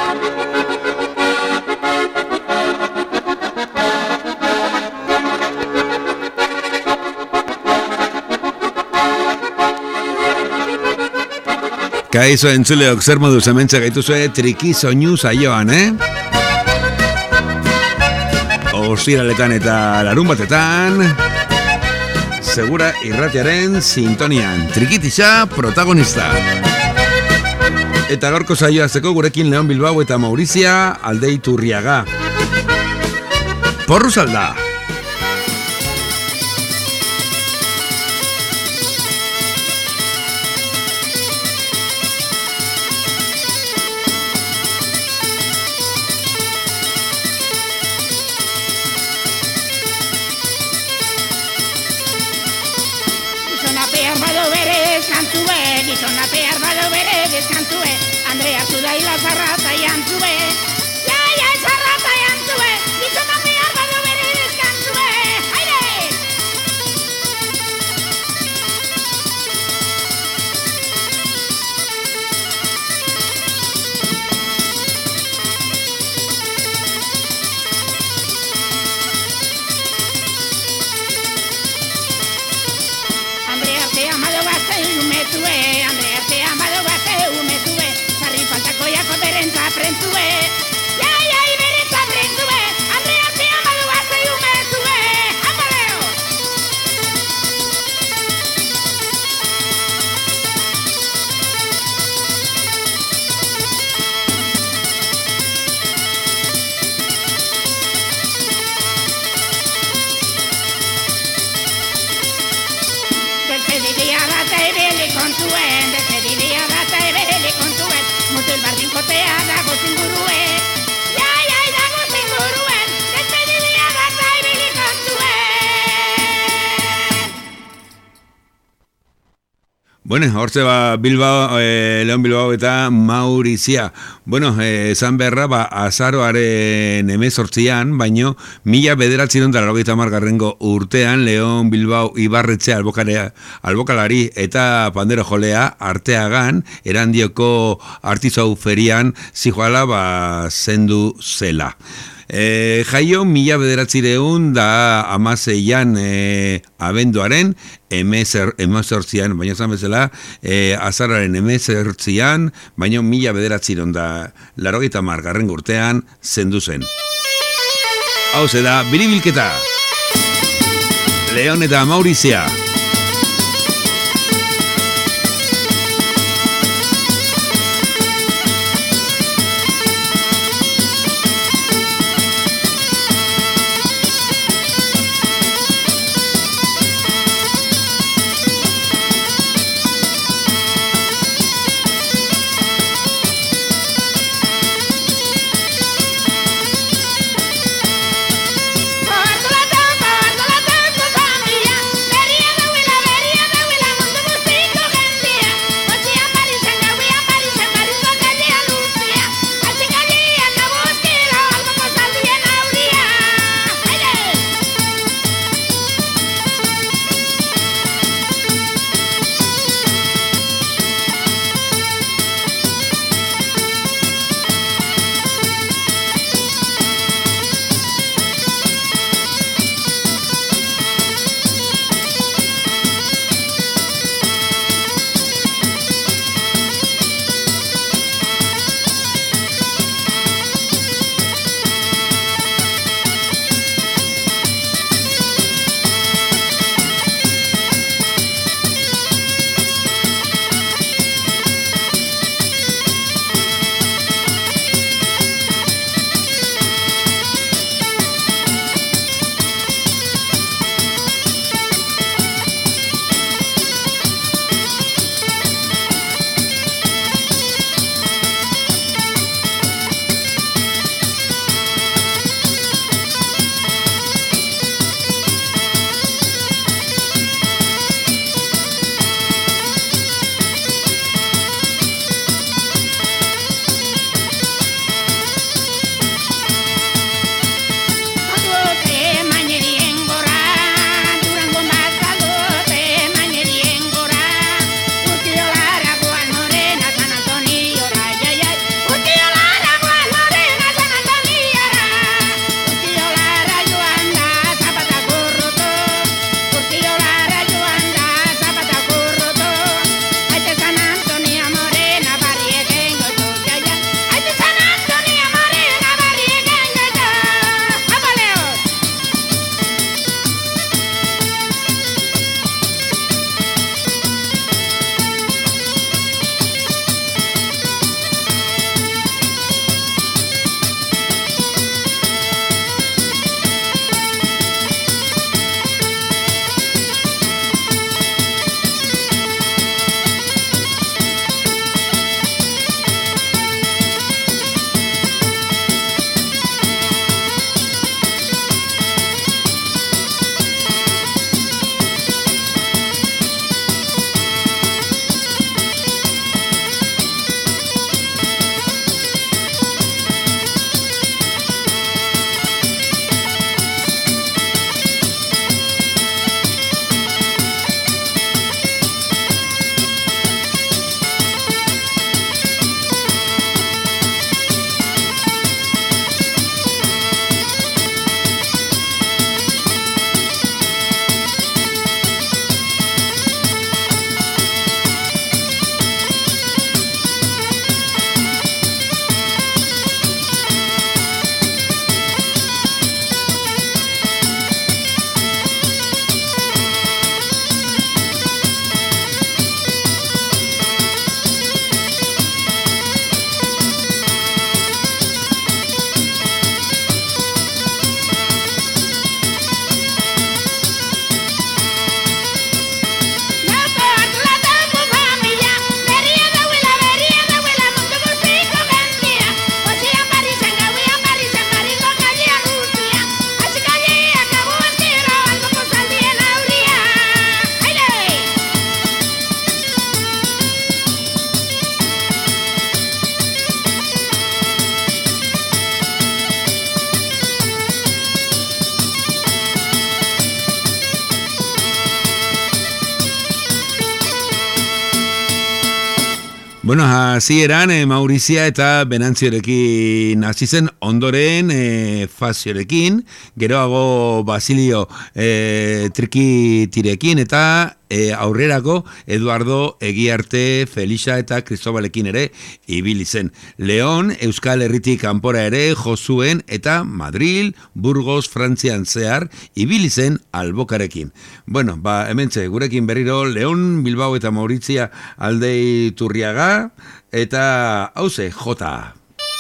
Kaixo entzuleok, zer moduz hementxe gaituzue triki soinu saioan, Ostiraletan eta larun batetan, Segura irratiaren sintonian, Trikitixa protagonista. Eta gaurko saioa zeko gurekin Leon Bilbao eta Maurizia Aldeiturriaga. Porru salda! Andrea Zudaila zarrata jantzue, jaia zarrata jantzue, gizona behar bado bere deskantzue, aire! Andrea te amado gazte umetue, Andrea te amado gazte umetue, Koiako berentza prentzue, jaia iberentza prentzue, Andrea te amadu gazte umetue, amareo! Despediria data ebele kontuen, despediria data ebele kontuen, Mutil bardin kotea dago zingurue, jaia dago zinguruen, despediria gata ibili kontuen. Bueno, hortze Bilbao, Leon Bilbao eta Maurizia. Bueno, esan beharra, azaroaren 18an, baino, 1980 urtean, Leon Bilbao Ibarretxe albokalari eta pandero jolea Arteagan, Erandioko artizau ferian, zijoala zendu zela. Jaio 1916an abenduaren emezortzian, baina zan bezala azararen emezortzian, baina 1980 urtean zendu zen. Hau da, biribilketa Leon eta Maurizia. Por la familia, Bueno, hasieran Maurizia eta Benantziorekin hasi zen, ondoren Faziorekin, geroago Basilio Trikitirekin eta aurrerako Eduardo Egiarte, Felisa eta Cristobalekin ere ibili zen. Leon Euskal Herritik kanpora ere Josuen eta Madril, Burgos, Frantzian zehar ibili zen Albokarekin. Bueno, hementxe gurekin berriro Leon, Bilbao eta Maurizia Aldei Turriaga eta hauze Jota.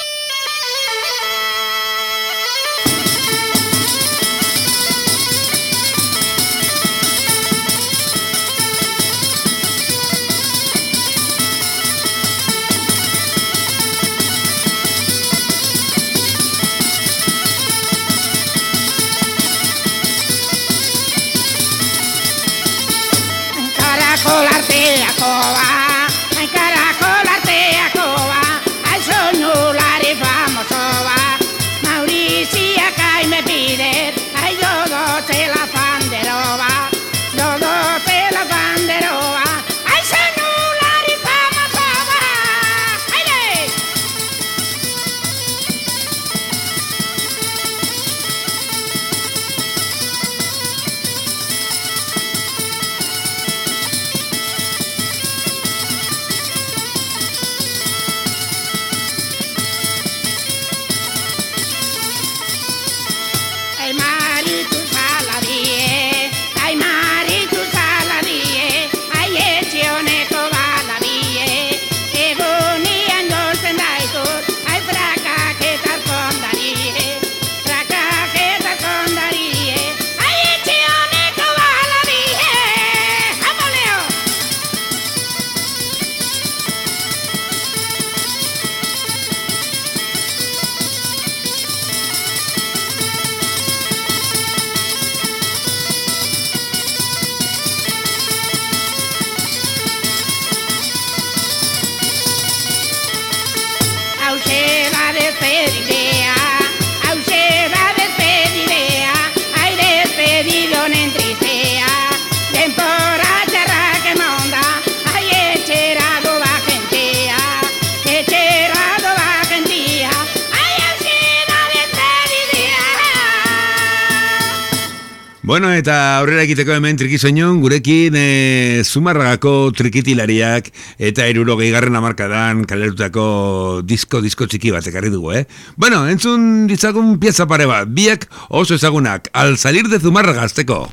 Bueno, eta aurrera egiteko hemen trikisoinon, gurekin Zumarragako trikitilariak eta 60. hamarkadan kalerutako disko txiki bat ekarri dugu, Bueno, entzun ditzagun pieza pare bat, biak oso ezagunak, Al salir de Zumarraga azteko.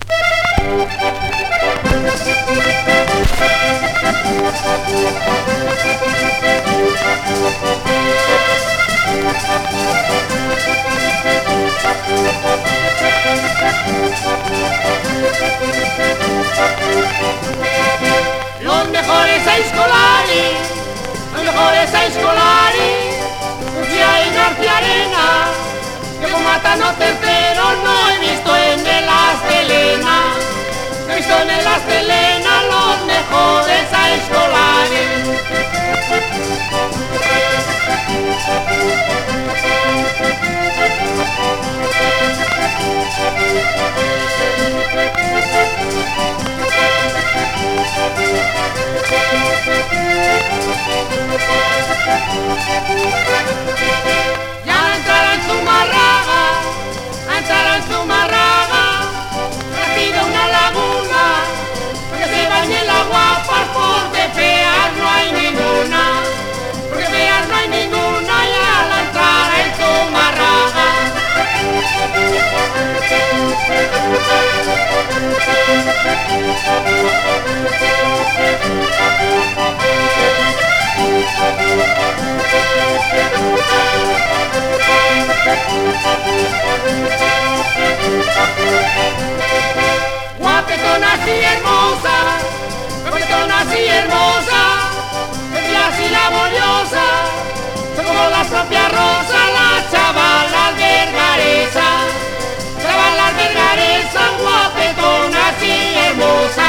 Los mejores escolari, Lucía y García Arena, que como Matano tercero no he visto en el Astelena, he visto en el Astelena los mejores escolari. Ya entrará en Zumarraga, rápido una laguna, porque se bañen las guapas, porque feas no hay ninguna, y al entrar en Zumarraga. Guapetona así hermosa, bella así laboriosa, son como las propias rosas, las chavalas vergaresas, guapetona así hermosa.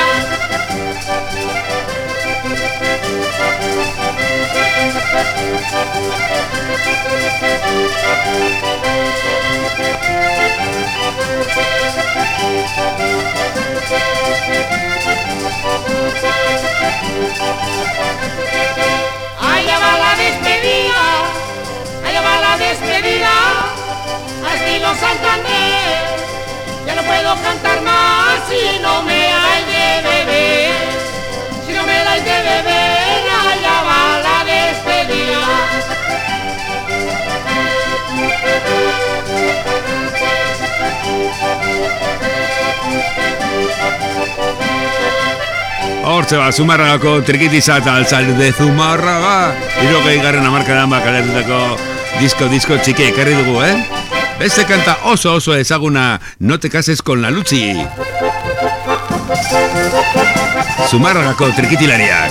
Allá va la despedida, allá va la despedida, a estilo Santander. Ya no puedo cantar más si no me hay de beber, si no me dais de beber, allá va la despedida. Hortze ba, Zumarragako trikitiza eta altzalde Zumarraga 60. hamarkadan bakalatutako disko txiki ekarri dugu, Beste kanta oso ezaguna, No te cases con la Luchi. Zumarragako trikitilariak.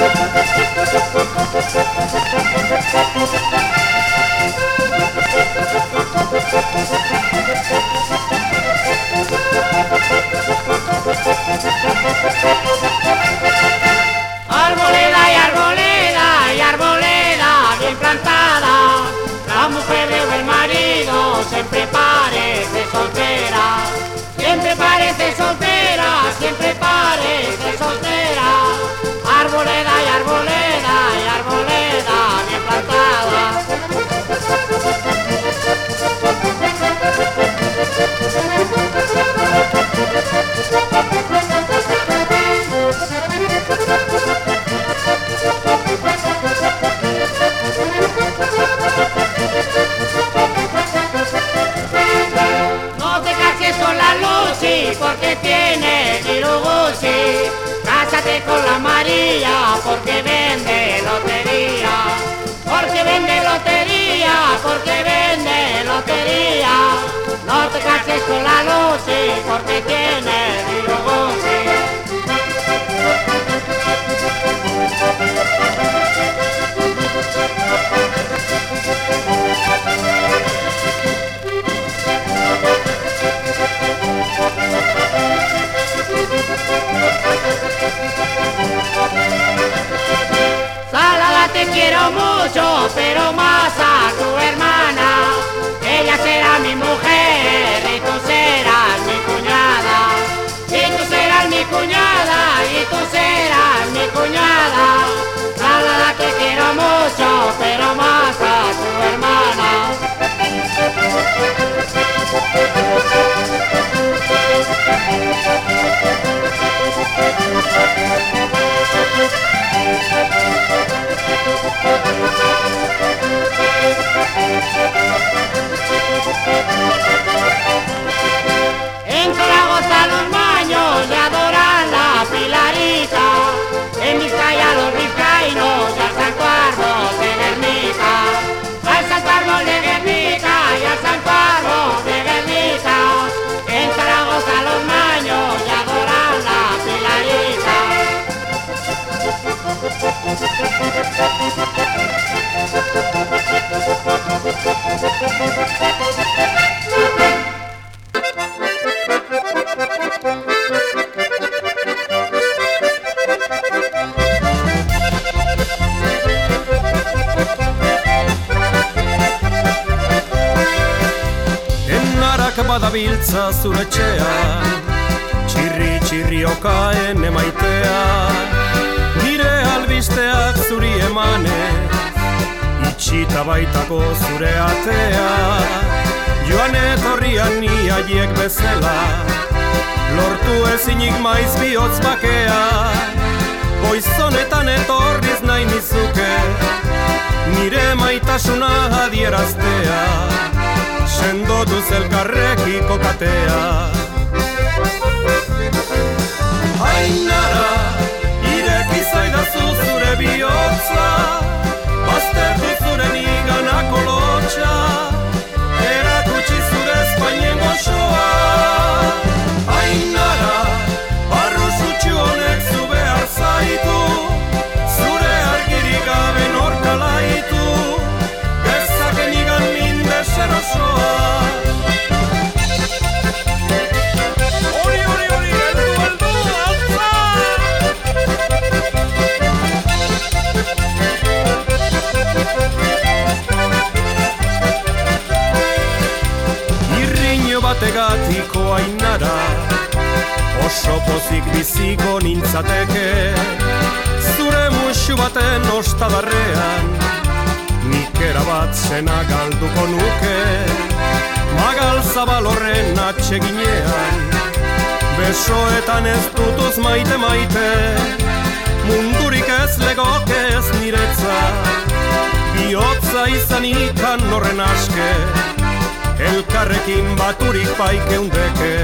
Arboleda y arboleda y arboleda bien plantada, la mujer de buen marido siempre parece soltera, siempre parece soltera, siempre parece soltera. Arboleda y arboleda y arboleda bien plantada. No te cases con la Lucy porque tiene Gucci. Cásate con la María porque vende lotería. Porque vende lotería, porque vende lotería. No te cases con la Lucy porque tiene Gucci. Salada, te quiero mucho, pero más a tu hermana. Ella será mi mujer y tú serás mi cuñada. Y tú serás mi cuñada, y tú serás mi cuñada. Salada, te quiero mucho, pero más a tu hermana. En Zaragoza los maños ya adoran la Pilarita, en Vizcaya los vizcaínos y al Santo Árbol de Guernica, al Santo Árbol de Guernica y al Santo Árbol de Guernica. En Zaragoza los maños ya adoran la Pilarita. Badabiltza zure etxean, txirri okaen emaitea, nire albisteak zuri emanez, itxita baitako zure atea, joan etorrian ni haiek bezala, lortu ezinik maiz bihotz bakea, goizonetan etorriz nahi nizuke, nire maitasuna adieraztea, sendotuz elkarrekiko katea. Ainara, ireki zaidazu zure bihotza, baztertu zure niganako lotxa, erakutsi zure Espainien goxoa. Ainara, barru sutxu honek zu behar zaitu, zure argirik gabe norkalaitu, gezake nigan minde serosoa. Bategatiko Ainara, oso pozik biziko nintzateke, zure musu baten ostadarrean, nik erabat zena galduko nuke, magal zabal horren atseginean, besoetan ez dutuz maite maite, mundurik ez legoke ez niretzat, bihotza izanik horren aske, elkarrekin baturik baikeundeke.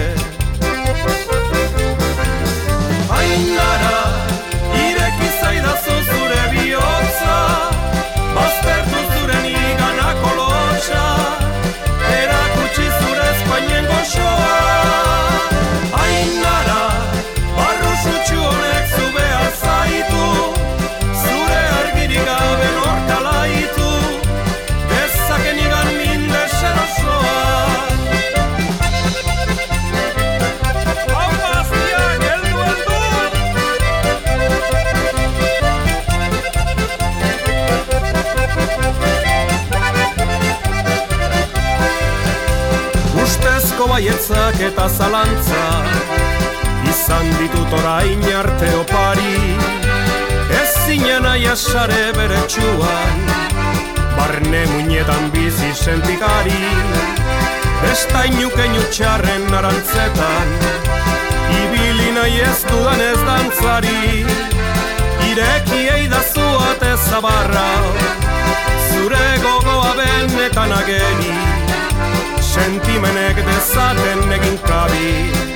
Ainara, ireki zaidazu zure bihotza, baztertu zure niganako lotxa, erakutsi zure Espainien goxoa. Ainara, barru sutsu honek zu behar zaitu, zure argirik gabe norkalaitu, dezaken igan minde xerosoa. Ustezko baietzak eta zalantza, izan ditut orain arte opari, ez zinen aiasare bere txuan, barne muinetan bizi sentikari, estainuke nutxarren arantzetan, ibili nahi ez dudan ez dantzari, ireki eidazu ate zabarra, zure gogoa benetan ageri, sentimenek dezaten egin kabi.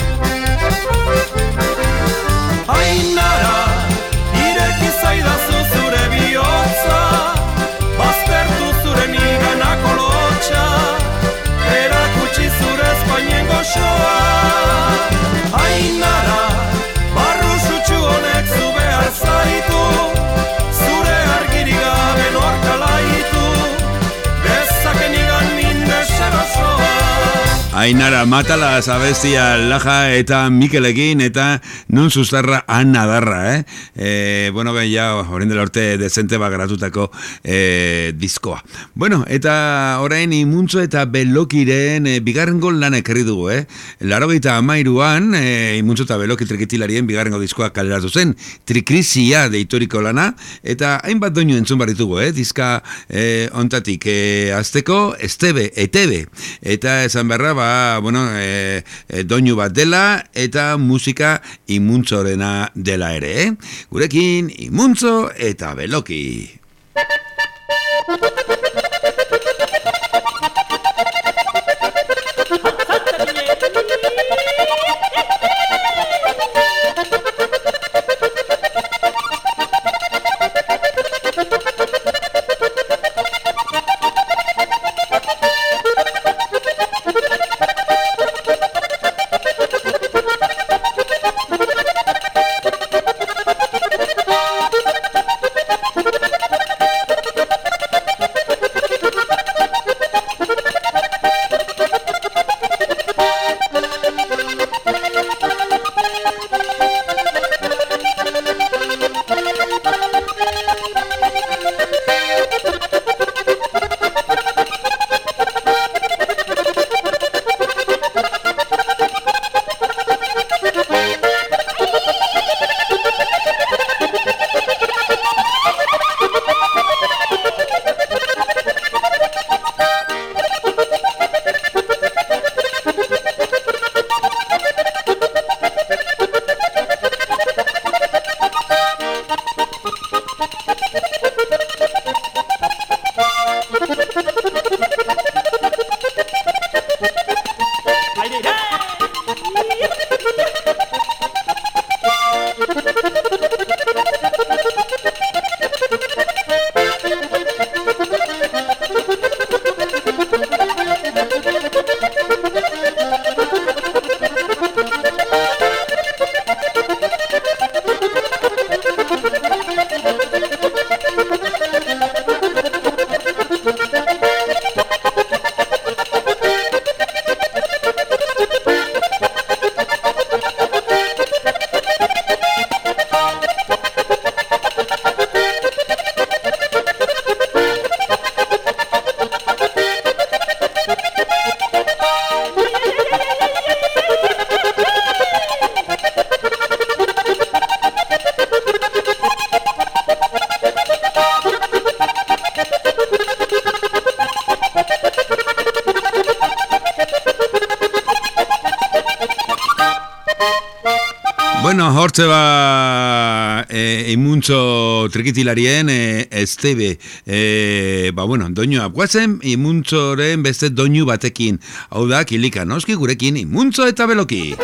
Ainara, ireki zaidazu zure bihotza, baztertu zure niganako lotxa, erakutsi zure Espainien goxoa. Ainara, barru sutsu honek zu behar zaitu, zure argirik gabe norkalaitu, dezaken igan minde xerosoa. Ainara, matala zabestia Laja eta Mikelekin eta nun zuztarra anadarra, bueno, ja, orain dela urte dezente bagratutako diskoa. Bueno, eta orain Imuntzo eta Belokiren bigarrengo lan ekarri dugu, 83an Imuntzo eta Beloki trikitilarien bigarrengo diskoa kaleratu zen, Trikrizia deituriko lana, eta hainbat doinu entzun barritugu, diska ontatik azteko Etebe, eta esan berra, bueno, doinu bat dela eta musika Imuntzorena dela ere, Gurekin Imuntzo eta Beloki. Bueno, hortze imuntzo trikitilarien estebe. Bueno, doinua guazen imuntzoren beste doinu batekin. Hau da, kilika noski gurekin imuntzo eta beloki.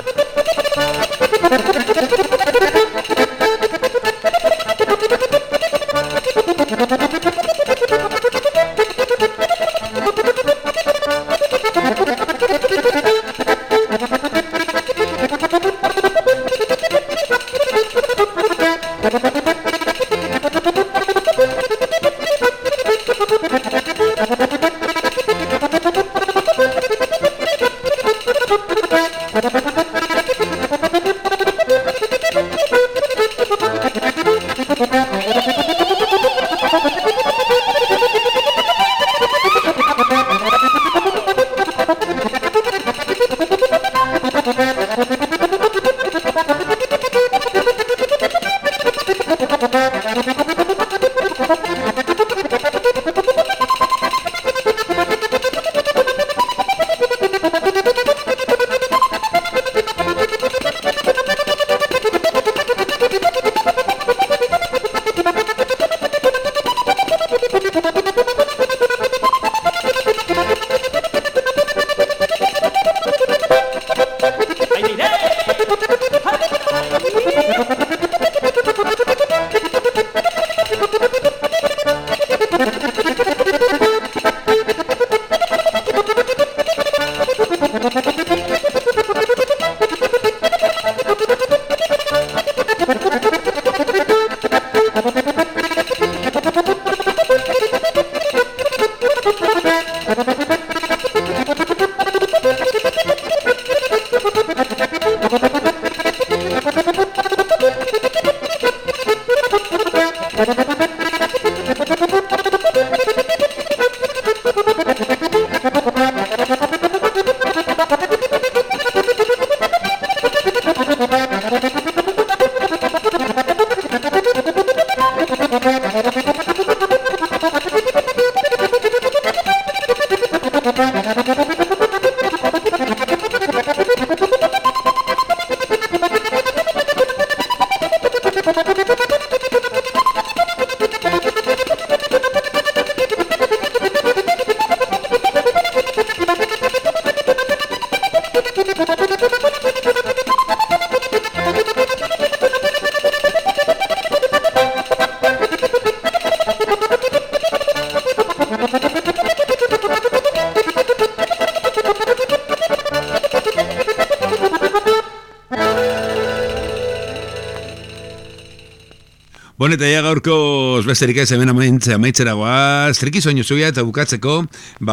Eta ja gaurko besterik ez hemen amaitzera goaz, trikizoinu zuia eta bukatzeko,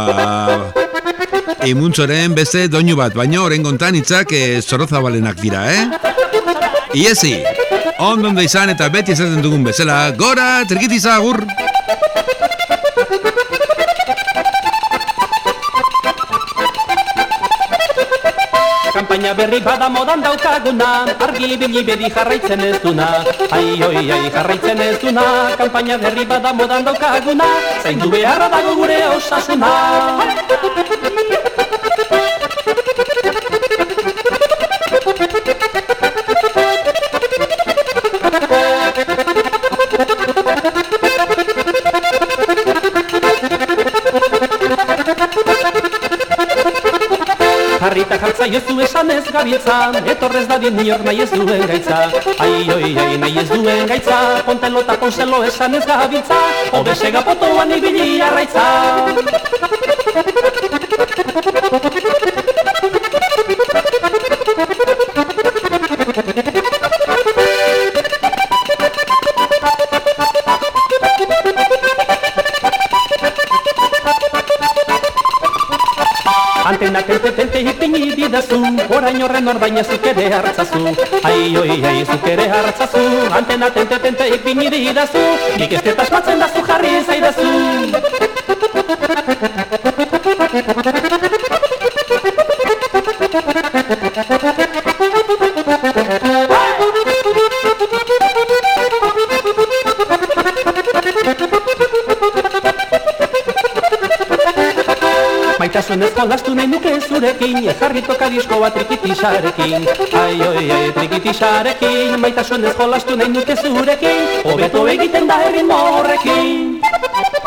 imuntzoren beste doinu bat, baina oren gontan hitzak zorrozabalenak dira, Iesi, ondonde izan eta beti ezaten dugun bezala, gora, trikitiza, agur! Kampaina berri bada modan daukaguna, argi bili bedi jarraitzen ez duna. Ai, jarraitzen ez duna, kampaina berri bada modan daukaguna, zaindu beharra dago gure osasuna. Jarrita jartza jozu esan ez gabiltza, etorrez dadien nior nahi ez duen gaitza. Ai, nahi ez duen gaitza, pontelo eta ponselo esan ez gabiltza, obesega potoan ibili arraitza. Antena tente ipini bidazu, orain horren ordaina zuk ere hartzazu. Ai, zuk ere hartzazu, antena tente ipini bidazu, nik ez dut asmatzen dazu jarri zaidazu. Maitasunez jolastu nahi nuke zurekin, jarri toka diskoa trikitisarekin. Ai, oi, ai, trikitisarekin, maitasunez jolastu nahi nuke zurekin, hobeto egiten da erritmo horrekin.